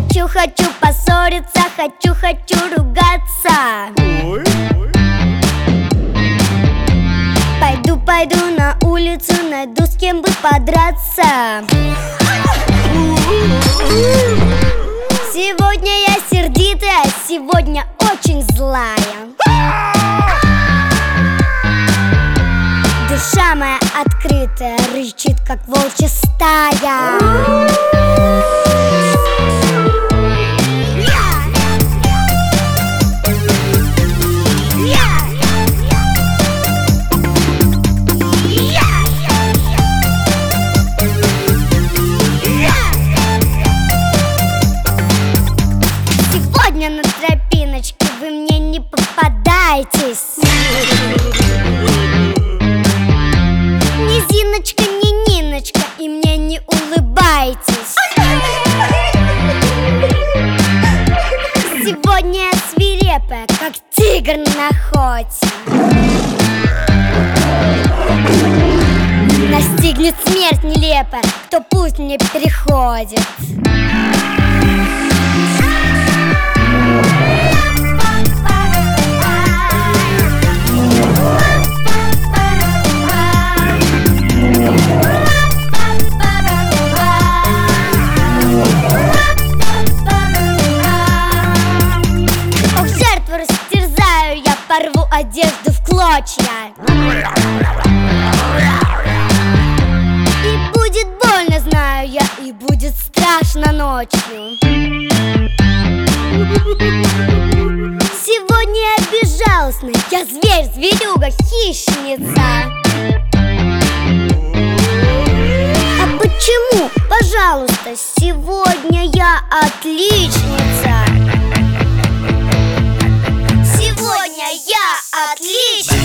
Хочу поссориться, хочу ругаться. Пойду на улицу, найду с кем бы подраться. Сегодня я сердитая, сегодня очень злая. Душа моя открытая, рычит, как волчья стая. Сегодня на тропиночке вы мне не попадаетесь. Ни Зиночка, ни Ниночка, и мне не улыбайтесь. Сегодня я свирепая, как тигр на охоте. Настигнет смерть нелепая, кто путь мне переходит. Растерзаю, я порву одежду в клочья. И будет больно, знаю я, и будет страшно ночью. Сегодня я безжалостный, я зверь, зверюга, хищница. А почему, пожалуйста, сегодня я отличница? Сегодня я отличница.